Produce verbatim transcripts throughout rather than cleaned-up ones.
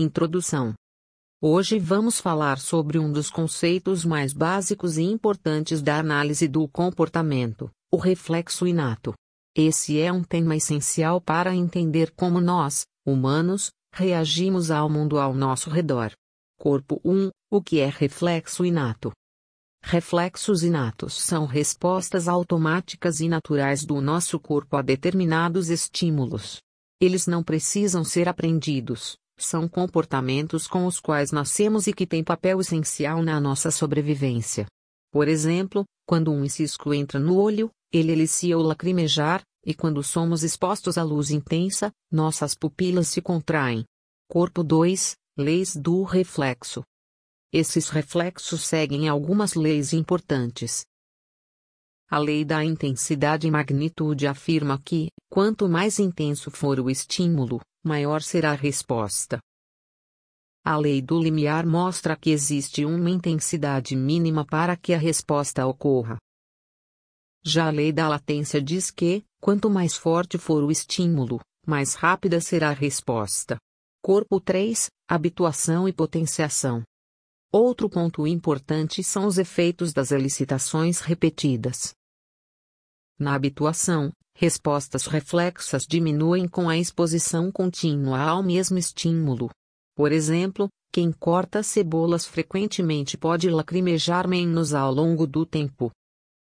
Introdução. Hoje vamos falar sobre um dos conceitos mais básicos e importantes da análise do comportamento, o reflexo inato. Esse é um tema essencial para entender como nós, humanos, reagimos ao mundo ao nosso redor. Corpo um. O que é reflexo inato? Reflexos inatos são respostas automáticas e naturais do nosso corpo a determinados estímulos. Eles não precisam ser aprendidos, são comportamentos com os quais nascemos e que têm papel essencial na nossa sobrevivência. Por exemplo, quando um cisco entra no olho, ele elicia o lacrimejar, e quando somos expostos à luz intensa, nossas pupilas se contraem. Corpo dois. Leis do reflexo. Esses reflexos seguem algumas leis importantes. A lei da intensidade e magnitude afirma que, quanto mais intenso for o estímulo, maior será a resposta. A lei do limiar mostra que existe uma intensidade mínima para que a resposta ocorra. Já a lei da latência diz que, quanto mais forte for o estímulo, mais rápida será a resposta. Corpo três. Habituação e potenciação. Outro ponto importante são os efeitos das elicitações repetidas. Na habituação, respostas reflexas diminuem com a exposição contínua ao mesmo estímulo. Por exemplo, quem corta cebolas frequentemente pode lacrimejar menos ao longo do tempo.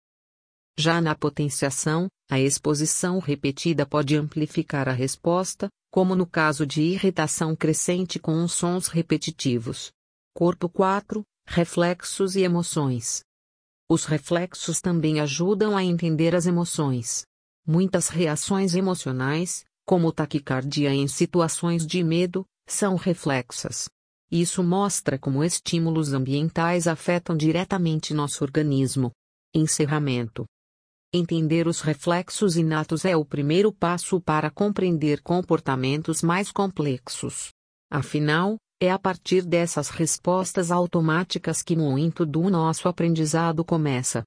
Já na potenciação, a exposição repetida pode amplificar a resposta, como no caso de irritação crescente com os sons repetitivos. Corpo quatro. Reflexos e emoções. Os reflexos também ajudam a entender as emoções. Muitas reações emocionais, como taquicardia em situações de medo, são reflexas. Isso mostra como estímulos ambientais afetam diretamente nosso organismo. Encerramento. Entender os reflexos inatos é o primeiro passo para compreender comportamentos mais complexos. Afinal, é a partir dessas respostas automáticas que muito do nosso aprendizado começa.